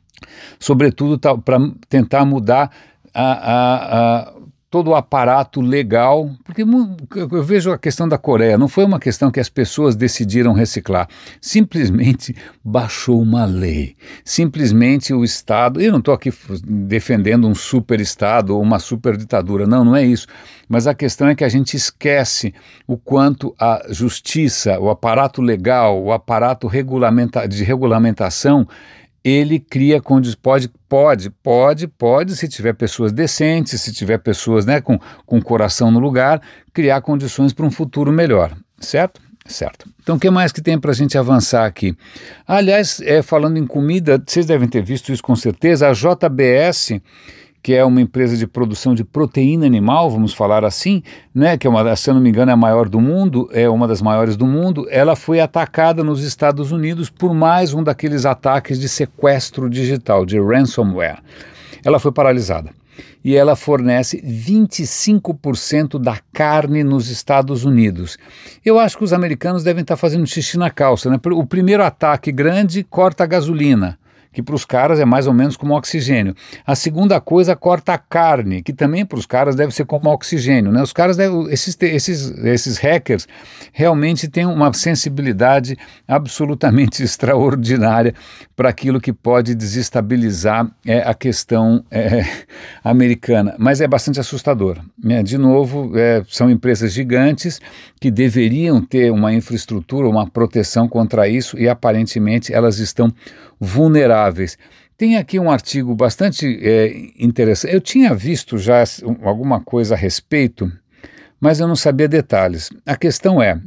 sobretudo tá, para tentar mudar a, a, a, todo o aparato legal, porque eu vejo a questão da Coreia, não foi uma questão que as pessoas decidiram reciclar, simplesmente baixou uma lei, simplesmente o Estado, eu não estou aqui defendendo um super Estado ou uma super ditadura, não, não é isso, mas a questão é que a gente esquece o quanto a justiça, o aparato legal, o aparato regulamenta- de regulamentação, ele cria condições, pode, pode, pode, pode, se tiver pessoas decentes, se tiver pessoas, né, com, com coração no lugar, criar condições para um futuro melhor, certo? Certo. Então, o que mais que tem para a gente avançar aqui? Aliás, é, falando em comida, vocês devem ter visto isso com certeza, a J B S, que é uma empresa de produção de proteína animal, vamos falar assim, né, que é uma, se eu não me engano é a maior do mundo, é uma das maiores do mundo, ela foi atacada nos Estados Unidos por mais um daqueles ataques de sequestro digital, de ransomware. Ela foi paralisada e ela fornece vinte e cinco por cento da carne nos Estados Unidos. Eu acho que os americanos devem estar fazendo xixi na calça, né? O primeiro ataque grande corta a gasolina, que para os caras é mais ou menos como oxigênio. A segunda coisa corta a carne, que também para os caras deve ser como oxigênio, né? Os caras, devem, esses, esses, esses hackers realmente têm uma sensibilidade absolutamente extraordinária para aquilo que pode desestabilizar é, a questão é, americana, mas é bastante assustador, né? De novo, é, são empresas gigantes que deveriam ter uma infraestrutura, uma proteção contra isso e aparentemente elas estão vulneráveis. Tem aqui um artigo bastante é, interessante. Eu tinha visto já alguma coisa a respeito, mas eu não sabia detalhes. A questão é,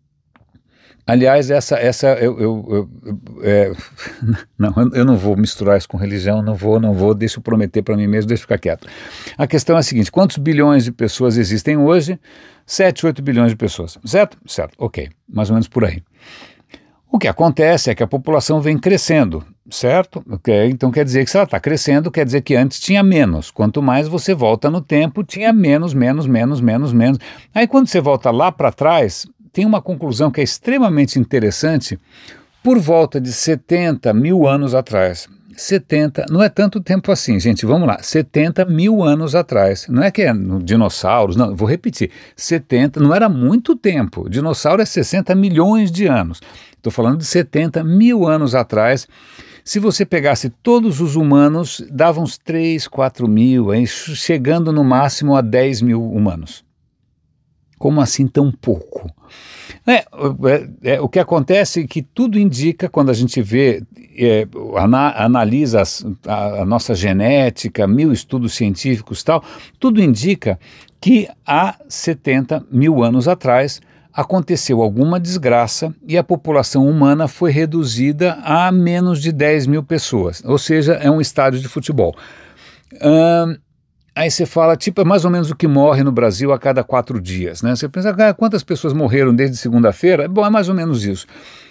aliás, essa, essa eu, eu, eu, é, não, eu não vou misturar isso com religião, não vou, não vou, deixa eu prometer para mim mesmo, deixa eu ficar quieto. A questão é a seguinte, quantos bilhões de pessoas existem hoje? sete, oito bilhões de pessoas, certo? Certo, ok, mais ou menos por aí. O que acontece é que a população vem crescendo, certo? Okay? Então quer dizer que se ela está crescendo, quer dizer que antes tinha menos. Quanto mais você volta no tempo, tinha menos, menos, menos, menos, menos. Aí quando você volta lá para trás, tem uma conclusão que é extremamente interessante, por volta de setenta mil anos atrás. setenta, não é tanto tempo assim, gente, vamos lá, setenta mil anos atrás, não é que é no dinossauros, não, vou repetir, setenta, não era muito tempo, dinossauro é sessenta milhões de anos, estou falando de setenta mil anos atrás. Se você pegasse todos os humanos, dava uns três, quatro mil, hein, chegando no máximo a dez mil humanos. Como assim tão pouco? É, é, é, o que acontece é que tudo indica, quando a gente vê, é, ana, analisa as, a, a nossa genética, mil estudos científicos e tal, tudo indica que há setenta mil anos atrás aconteceu alguma desgraça e a população humana foi reduzida a menos de dez mil pessoas, ou seja, é um estádio de futebol. Hum, Aí você fala, tipo, é mais ou menos o que morre no Brasil a cada quatro dias, né? Você pensa, ah, quantas pessoas morreram desde segunda-feira? Bom, é mais ou menos isso.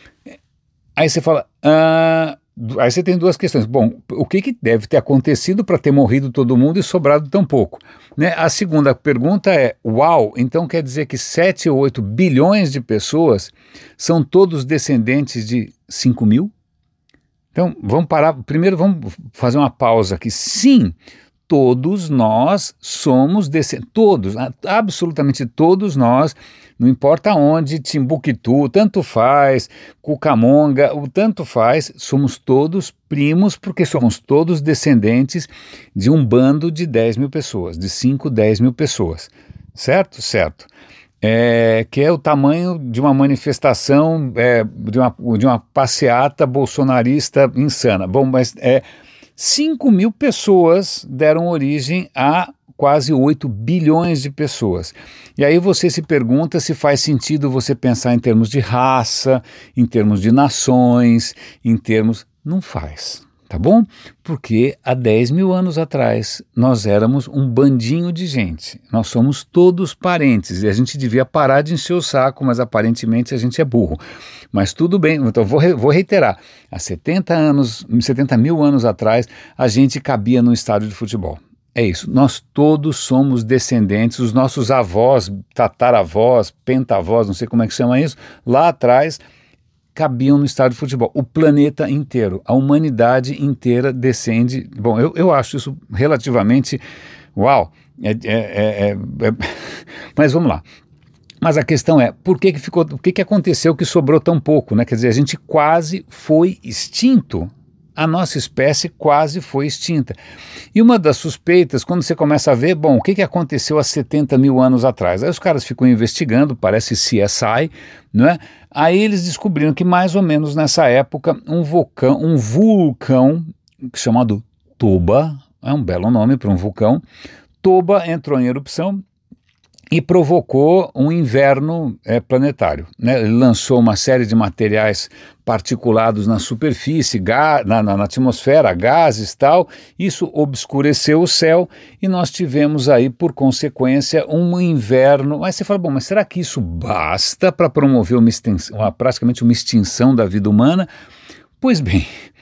Aí você fala, ah, aí você tem duas questões. Bom, o que, que deve ter acontecido para ter morrido todo mundo e sobrado tão pouco? Né? A segunda pergunta é, uau, então quer dizer que sete ou oito bilhões de pessoas são todos descendentes de cinco mil? Então, vamos parar, primeiro vamos fazer uma pausa aqui. Sim, todos nós somos descendentes, todos, absolutamente todos nós, não importa onde, Timbuktu, tanto faz, Cucamonga, o tanto faz, somos todos primos, porque somos todos descendentes de um bando de dez mil pessoas, de cinco, dez mil pessoas, certo? Certo. É, que é o tamanho de uma manifestação, é, de, uma, de uma passeata bolsonarista insana. Bom, mas é... cinco mil pessoas deram origem a quase oito bilhões de pessoas. E aí você se pergunta se faz sentido você pensar em termos de raça, em termos de nações, em termos... Não faz, tá bom? Porque há dez mil anos atrás nós éramos um bandinho de gente. Nós somos todos parentes e a gente devia parar de encher o saco, mas aparentemente a gente é burro. Mas tudo bem, então vou, re, vou reiterar, há setenta anos, setenta mil anos atrás, a gente cabia num estádio de futebol. É isso, nós todos somos descendentes, os nossos avós, tataravós, pentavós, não sei como é que chama isso, lá atrás cabiam no estádio de futebol. O planeta inteiro, a humanidade inteira descende. Bom, eu, eu acho isso relativamente, uau, é, é, é, é, mas vamos lá. Mas a questão é, por que que ficou, o que que aconteceu que sobrou tão pouco, né? Quer dizer, a gente quase foi extinto. A nossa espécie quase foi extinta. E uma das suspeitas, quando você começa a ver, bom, o que que aconteceu há setenta mil anos atrás? Aí os caras ficam investigando, parece C S I, não é? Aí eles descobriram que mais ou menos nessa época, um vulcão, um vulcão chamado Toba, é um belo nome para um vulcão, Toba entrou em erupção e provocou um inverno é, planetário, né? Ele lançou uma série de materiais particulados na superfície, ga, na, na, na atmosfera, gases e tal, isso obscureceu o céu e nós tivemos aí, por consequência, um inverno. Mas você fala, bom, mas será que isso basta para promover uma extensão, uma, praticamente uma extinção da vida humana? Pois bem,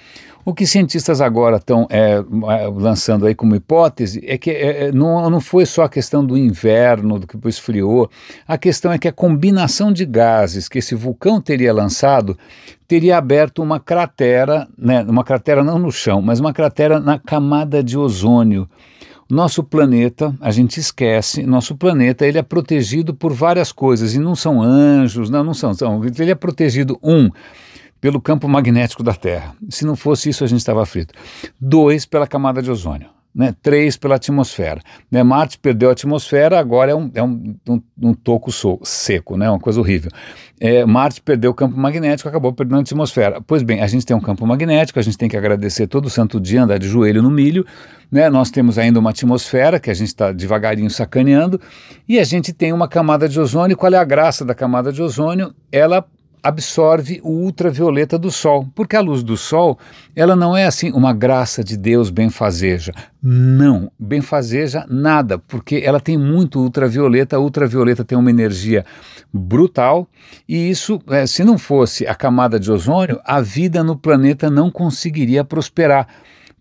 o que cientistas agora estão é, lançando aí como hipótese é que é, não, não foi só a questão do inverno, do que esfriou, a questão é que a combinação de gases que esse vulcão teria lançado teria aberto uma cratera, né, uma cratera não no chão, mas uma cratera na camada de ozônio. Nosso planeta, a gente esquece, nosso planeta ele é protegido por várias coisas, e não são anjos, não, não são, são ele é protegido, um, pelo campo magnético da Terra. Se não fosse isso, a gente estava frito. Dois, pela camada de ozônio. Né? Três, pela atmosfera. Né? Marte perdeu a atmosfera, agora é um, é um, um, um toco so, seco, né? Uma coisa horrível. É, Marte perdeu o campo magnético, acabou perdendo a atmosfera. Pois bem, a gente tem um campo magnético, a gente tem que agradecer todo santo dia, andar de joelho no milho. Né? Nós temos ainda uma atmosfera, que a gente está devagarinho sacaneando, e a gente tem uma camada de ozônio. Qual é a graça da camada de ozônio? Ela absorve o ultravioleta do Sol, porque a luz do Sol, ela não é assim uma graça de Deus benfazeja. Não, benfazeja nada, porque ela tem muito ultravioleta, a ultravioleta tem uma energia brutal, e isso, é, se não fosse a camada de ozônio, a vida no planeta não conseguiria prosperar,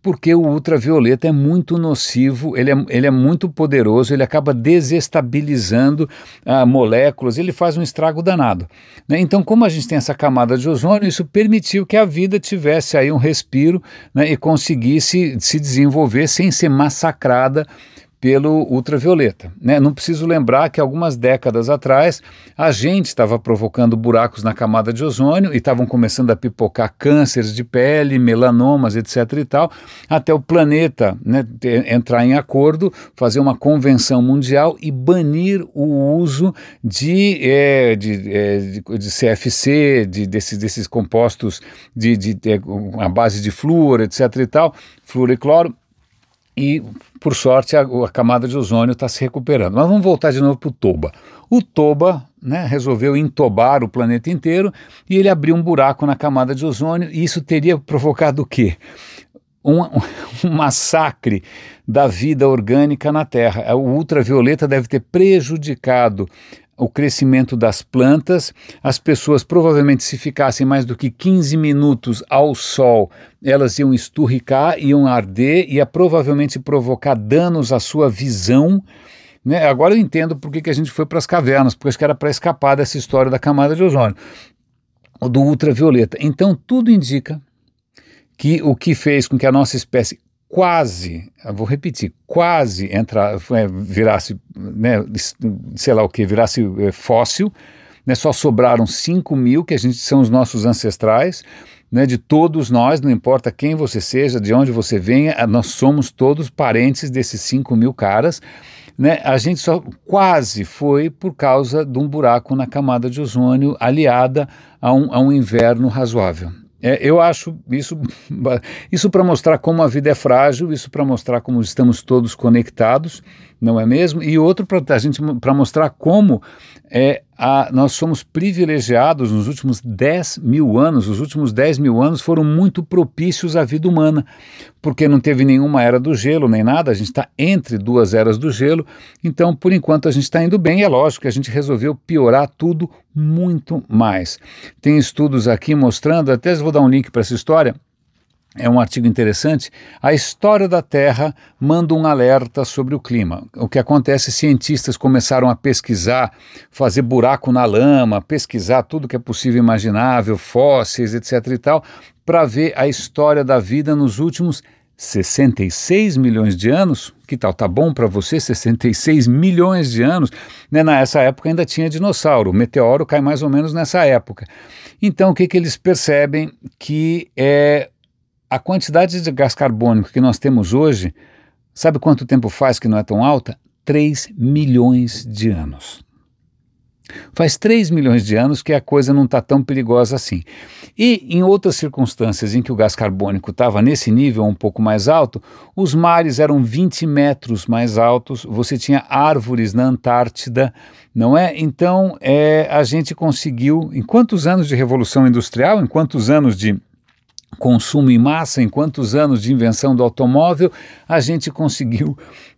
porque o ultravioleta é muito nocivo, ele é, ele é muito poderoso, ele acaba desestabilizando ah, moléculas, ele faz um estrago danado, né? Então, como a gente tem essa camada de ozônio, isso permitiu que a vida tivesse aí um respiro, né, e conseguisse se desenvolver sem ser massacrada pelo ultravioleta, né? Não preciso lembrar que algumas décadas atrás a gente estava provocando buracos na camada de ozônio e estavam começando a pipocar cânceres de pele, melanomas, etc e tal, até o planeta, né, entrar em acordo, fazer uma convenção mundial e banir o uso de, é, de, é, de, de C F C, de, desses, desses compostos de, de, de, a base de flúor, etc e tal, flúor e cloro. E, por sorte, a, a camada de ozônio está se recuperando. Mas vamos voltar de novo para o Toba. O Toba, né, resolveu entobar o planeta inteiro e ele abriu um buraco na camada de ozônio, e isso teria provocado o quê? Um, um massacre da vida orgânica na Terra. O ultravioleta deve ter prejudicado o crescimento das plantas. As pessoas provavelmente, se ficassem mais do que quinze minutos ao sol, elas iam esturricar, iam arder, ia provavelmente provocar danos à sua visão, né? Agora eu entendo por que, que a gente foi para as cavernas, porque acho que era para escapar dessa história da camada de ozônio, do ultravioleta. Então tudo indica que o que fez com que a nossa espécie quase, eu vou repetir, quase entrar, virasse, né, sei lá o que, virasse é, fóssil, né, só sobraram cinco mil, que a gente são os nossos ancestrais, né, de todos nós, não importa quem você seja, de onde você venha, nós somos todos parentes desses cinco mil caras, né? A gente só quase foi por causa de um buraco na camada de ozônio aliada a um, a um inverno razoável. É, eu acho isso, isso para mostrar como a vida é frágil, isso para mostrar como estamos todos conectados, não é mesmo? E outro para a gente, para mostrar como é, a, nós somos privilegiados nos últimos dez mil anos. Os últimos dez mil anos foram muito propícios à vida humana, porque não teve nenhuma era do gelo, nem nada, a gente está entre duas eras do gelo, então por enquanto a gente está indo bem. É lógico que a gente resolveu piorar tudo muito mais. Tem estudos aqui mostrando, até vou dar um link para essa história, é um artigo interessante. A história da Terra manda um alerta sobre o clima. O que acontece, cientistas começaram a pesquisar, fazer buraco na lama, pesquisar tudo que é possível e imaginável, fósseis, etc e tal, para ver a história da vida nos últimos sessenta e seis milhões de anos. Que tal? Tá bom para você? sessenta e seis milhões de anos? Né? Nessa época ainda tinha dinossauro, o meteoro cai mais ou menos nessa época. Então o que, que eles percebem? Que é a quantidade de gás carbônico que nós temos hoje, sabe quanto tempo faz que não é tão alta? três milhões de anos. Faz três milhões de anos que a coisa não está tão perigosa assim. E em outras circunstâncias em que o gás carbônico estava nesse nível um pouco mais alto, os mares eram vinte metros mais altos, você tinha árvores na Antártida, não é? Então é, a gente conseguiu, em quantos anos de revolução industrial, em quantos anos de consumo em massa, em quantos anos de invenção do automóvel, a gente conseguiu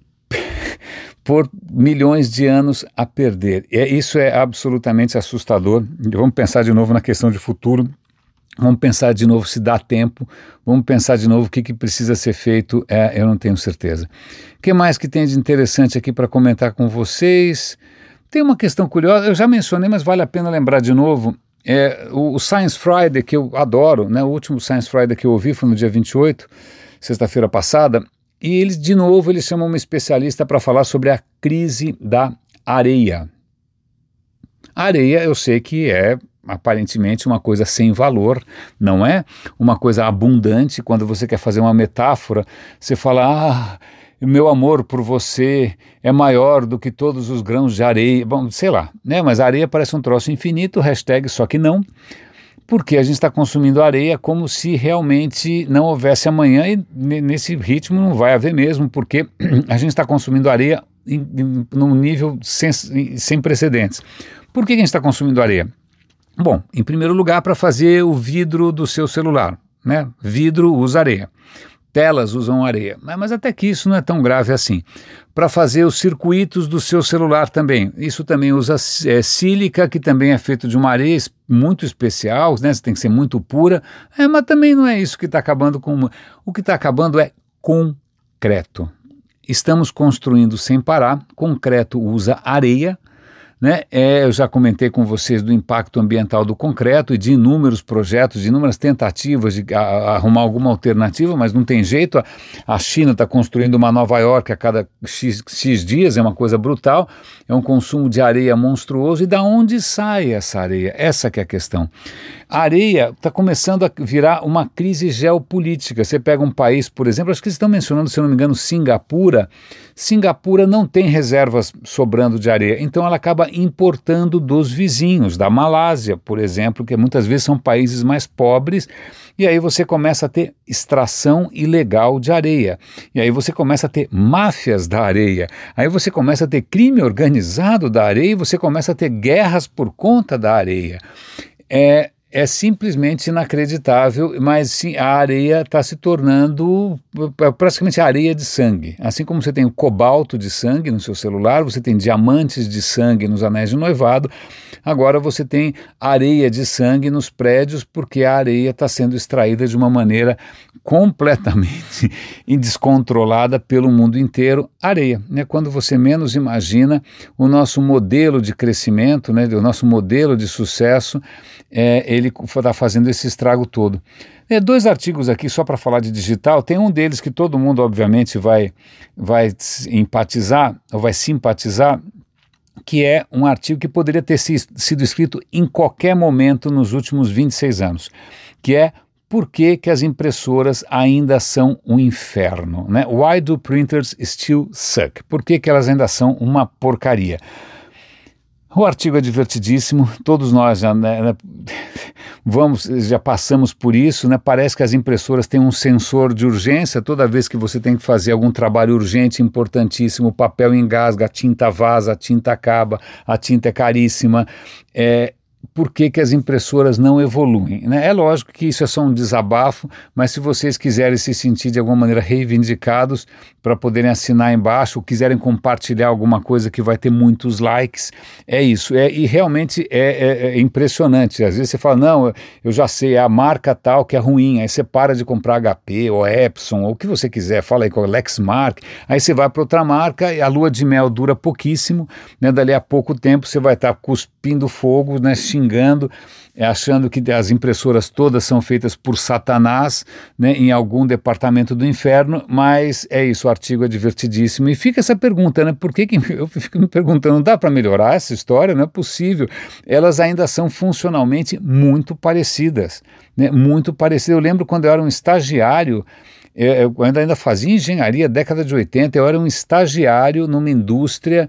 por milhões de anos a perder. É, isso é absolutamente assustador. Vamos pensar de novo na questão de futuro, vamos pensar de novo se dá tempo, vamos pensar de novo o que, que precisa ser feito, é, eu não tenho certeza. O que mais que tem de interessante aqui para comentar com vocês? Tem uma questão curiosa, eu já mencionei, mas vale a pena lembrar de novo. É, o, o Science Friday, que eu adoro, né, o último Science Friday que eu ouvi foi no dia vinte e oito, sexta-feira passada, e eles, de novo, eles chamam uma especialista para falar sobre a crise da areia. A areia eu sei que é aparentemente uma coisa sem valor, não é? Uma coisa abundante. Quando você quer fazer uma metáfora, você fala, ah, o meu amor por você é maior do que todos os grãos de areia. Bom, sei lá, né? Mas a areia parece um troço infinito, hashtag só que não, porque a gente está consumindo areia como se realmente não houvesse amanhã, e nesse ritmo não vai haver mesmo, porque a gente está consumindo areia em, em, num nível sem, sem precedentes. Por que a gente está consumindo areia? Bom, em primeiro lugar, para fazer o vidro do seu celular, né? Vidro usa areia. telas usam areia, mas, mas até que isso não é tão grave assim. Para fazer os circuitos do seu celular também, isso também usa é, sílica, que também é feito de uma areia muito especial, né? Você tem que ser muito pura, é, mas também não é isso que está acabando com... O que está acabando é concreto. Estamos construindo sem parar, concreto usa areia, né? É, eu já comentei com vocês do impacto ambiental do concreto e de inúmeros projetos, de inúmeras tentativas de a, a arrumar alguma alternativa, mas não tem jeito. A, a China está construindo uma Nova York a cada X, X dias, é uma coisa brutal, é um consumo de areia monstruoso. E da onde sai essa areia? Essa que é a questão. A areia está começando a virar uma crise geopolítica. Você pega um país, por exemplo, acho que eles estão mencionando, se eu não me engano, Singapura. Singapura não tem reservas sobrando de areia, então ela acaba importando dos vizinhos, da Malásia, por exemplo, que muitas vezes são países mais pobres, e aí você começa a ter extração ilegal de areia, e aí você começa a ter máfias da areia, aí você começa a ter crime organizado da areia, e você começa a ter guerras por conta da areia. É... É simplesmente inacreditável, mas sim, a areia está se tornando praticamente areia de sangue. Assim como você tem o cobalto de sangue no seu celular, você tem diamantes de sangue nos anéis de noivado, agora você tem areia de sangue nos prédios, porque a areia está sendo extraída de uma maneira completamente descontrolada pelo mundo inteiro. Areia, né? Quando você menos imagina, o nosso modelo de crescimento, né, o nosso modelo de sucesso, é, ele está fazendo esse estrago todo. É, dois artigos aqui só para falar de digital, tem um deles que todo mundo obviamente vai, vai empatizar, ou vai simpatizar, que é um artigo que poderia ter sido escrito em qualquer momento nos últimos vinte e seis anos, que é por que, que as impressoras ainda são um inferno, né? Why do printers still suck? Por que, que elas ainda são uma porcaria? O artigo é divertidíssimo, todos nós já, né, vamos, já passamos por isso, né? Parece que as impressoras têm um sensor de urgência, toda vez que você tem que fazer algum trabalho urgente, importantíssimo, o papel engasga, a tinta vaza, a tinta acaba, a tinta é caríssima, é... Por que, que as impressoras não evoluem, né? É lógico que isso é só um desabafo, mas se vocês quiserem se sentir de alguma maneira reivindicados para poderem assinar embaixo, ou quiserem compartilhar alguma coisa que vai ter muitos likes, é isso. É, e realmente é, é, é impressionante. Às vezes você fala, não, eu já sei, é a marca tal que é ruim, aí você para de comprar H P ou Epson, ou o que você quiser, fala aí com a Lexmark, aí você vai para outra marca e a lua de mel dura pouquíssimo, né? Dali a pouco tempo você vai estar tá cuspindo fogo, né? Xingando, achando que as impressoras todas são feitas por Satanás, né, em algum departamento do inferno, mas é isso, o artigo é divertidíssimo. E fica essa pergunta, né, por que, que eu fico me perguntando, não dá para melhorar essa história? Não é possível. Elas ainda são funcionalmente muito parecidas, né, muito parecidas. Eu lembro quando eu era um estagiário, eu ainda, ainda fazia engenharia, década de oitenta, eu era um estagiário numa indústria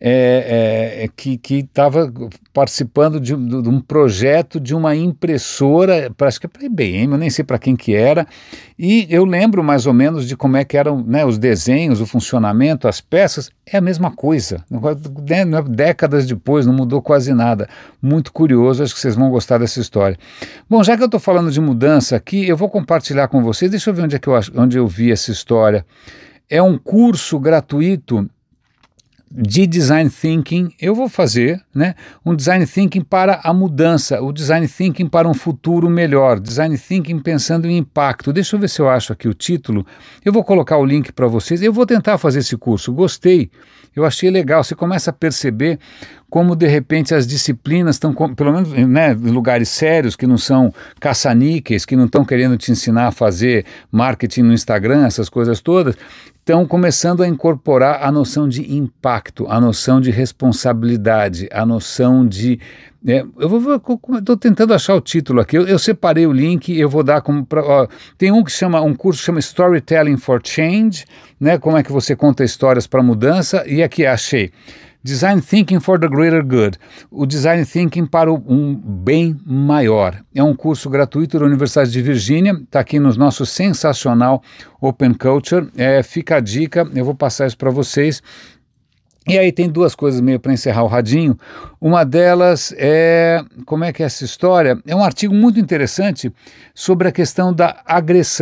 é, é, que estava participando de, de, de um projeto de uma impressora, acho que é para a I B M, eu nem sei para quem que era, e eu lembro mais ou menos de como é que eram, né, os desenhos, o funcionamento, as peças, é a mesma coisa, décadas depois não mudou quase nada, muito curioso, acho que vocês vão gostar dessa história. Bom, já que eu estou falando de mudança aqui, eu vou compartilhar com vocês, deixa eu ver onde é que eu acho, onde eu vi essa história. É um curso gratuito de Design Thinking. Eu vou fazer, né, um Design Thinking para a mudança, o Design Thinking para um futuro melhor, Design Thinking pensando em impacto. Deixa eu ver se eu acho aqui o título, eu vou colocar o link para vocês, eu vou tentar fazer esse curso, gostei, eu achei legal, você começa a perceber como de repente as disciplinas estão, pelo menos, né, em lugares sérios, que não são caça-níqueis, que não estão querendo te ensinar a fazer marketing no Instagram, essas coisas todas, estão começando a incorporar a noção de impacto, a noção de responsabilidade, a noção de... É, eu estou tentando achar o título aqui, eu, eu separei o link, eu vou dar como... Pra, ó, tem um que chama, um curso que chama Storytelling for Change, né, como é que você conta histórias para mudança, e aqui achei Design Thinking for the Greater Good, o Design Thinking para um bem maior. É um curso gratuito da Universidade de Virgínia, está aqui no nosso sensacional Open Culture, é, fica a dica, eu vou passar isso para vocês. E aí tem duas coisas meio para encerrar o radinho. Uma delas é, como é que é essa história? É um artigo muito interessante sobre a questão da agressão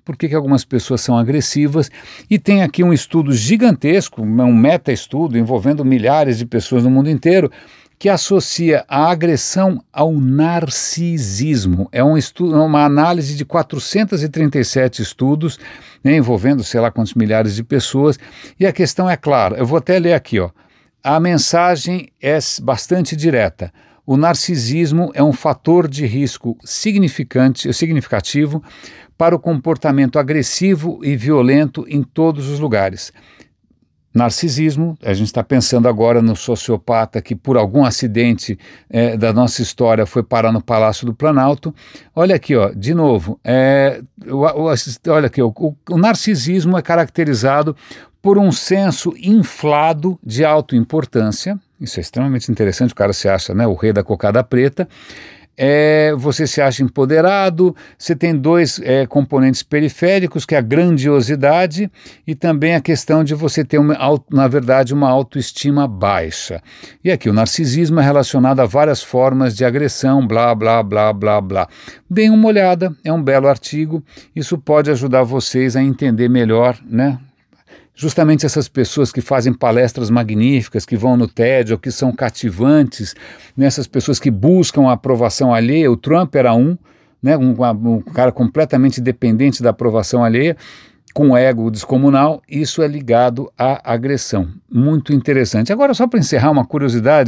por que que algumas pessoas são agressivas, e tem aqui um estudo gigantesco, um meta-estudo envolvendo milhares de pessoas no mundo inteiro, que associa a agressão ao narcisismo. É um estudo, uma análise de quatrocentos e trinta e sete estudos, né, envolvendo sei lá quantos milhares de pessoas, e a questão é clara, eu vou até ler aqui, ó. A mensagem é bastante direta. O narcisismo é um fator de risco significante, significativo para o comportamento agressivo e violento em todos os lugares. Narcisismo, a gente está pensando agora no sociopata que por algum acidente é, da nossa história foi parar no Palácio do Planalto. Olha aqui, ó, de novo, é, o, o, olha aqui, o, o narcisismo é caracterizado por um senso inflado de autoimportância. Isso é extremamente interessante, o cara se acha, né, o rei da cocada preta. É, você se acha empoderado, você tem dois é, componentes periféricos, que é a grandiosidade e também a questão de você ter, uma, na verdade, uma autoestima baixa. E aqui o narcisismo é relacionado a várias formas de agressão, blá, blá, blá, blá, blá. Deem uma olhada, é um belo artigo, isso pode ajudar vocês a entender melhor, né? Justamente essas pessoas que fazem palestras magníficas, que vão no TED ou que são cativantes, né, essas pessoas que buscam a aprovação alheia. O Trump era um, né, um, um cara completamente dependente da aprovação alheia, com ego descomunal. Isso é ligado à agressão. Muito interessante. Agora, só para encerrar, uma curiosidade,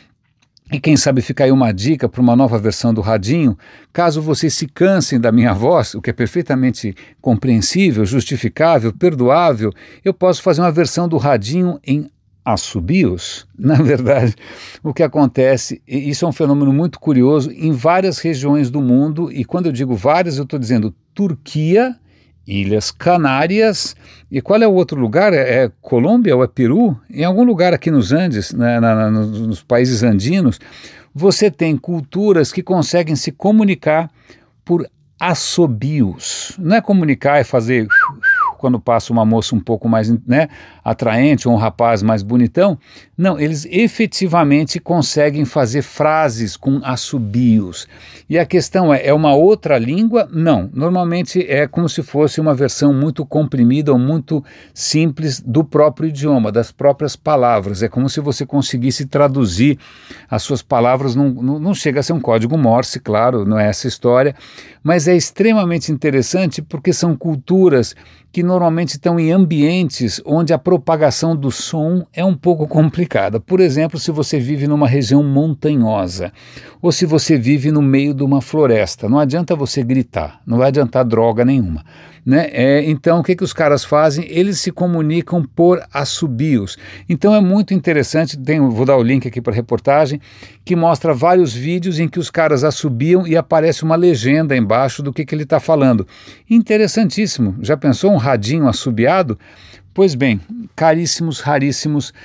e quem sabe fica aí uma dica para uma nova versão do Radinho, caso vocês se cansem da minha voz, o que é perfeitamente compreensível, justificável, perdoável, eu posso fazer uma versão do Radinho em assobios. Na verdade, o que acontece, e isso é um fenômeno muito curioso, em várias regiões do mundo, e quando eu digo várias, eu estou dizendo Turquia, Ilhas Canárias, e qual é o outro lugar? É, é Colômbia ou é Peru? Em algum lugar aqui nos Andes, né, na, na, nos, nos países andinos, você tem culturas que conseguem se comunicar por assobios. Não é comunicar, é fazer quando passa uma moça um pouco mais, né, atraente ou um rapaz mais bonitão. Não, eles efetivamente conseguem fazer frases com assobios. E a questão é, é uma outra língua? Não, normalmente é como se fosse uma versão muito comprimida ou muito simples do próprio idioma, das próprias palavras. É como se você conseguisse traduzir as suas palavras, num, num, não chega a ser um código Morse, claro, não é essa história, mas é extremamente interessante porque são culturas que normalmente estão em ambientes onde a propagação do som é um pouco complicada. Por exemplo, se você vive numa região montanhosa, ou se você vive no meio de uma floresta, não adianta você gritar, não vai adiantar droga nenhuma, né? É, então, o que, que os caras fazem? Eles se comunicam por assobios. Então, é muito interessante, tem, vou dar o link aqui para a reportagem, que mostra vários vídeos em que os caras assobiam e aparece uma legenda embaixo do que, que ele está falando. Interessantíssimo. Já pensou um radinho assobiado? Pois bem, caríssimos, raríssimos,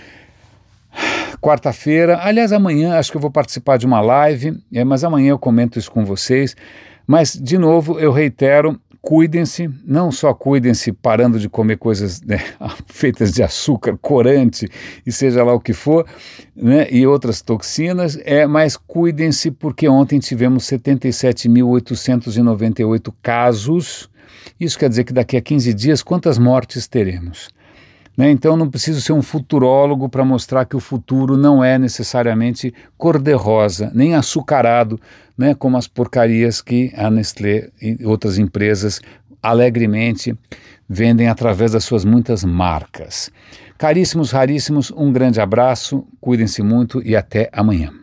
quarta-feira, aliás amanhã acho que eu vou participar de uma live, é, mas amanhã eu comento isso com vocês, mas de novo eu reitero, cuidem-se, não só cuidem-se parando de comer coisas, né, feitas de açúcar, corante e seja lá o que for, né, e outras toxinas, é, mas cuidem-se porque ontem tivemos setenta e sete mil oitocentos e noventa e oito casos. Isso quer dizer que daqui a quinze dias quantas mortes teremos? Né? Então não preciso ser um futurólogo para mostrar que o futuro não é necessariamente cor-de-rosa, nem açucarado, né, como as porcarias que a Nestlé e outras empresas alegremente vendem através das suas muitas marcas. Caríssimos, raríssimos, um grande abraço, cuidem-se muito e até amanhã.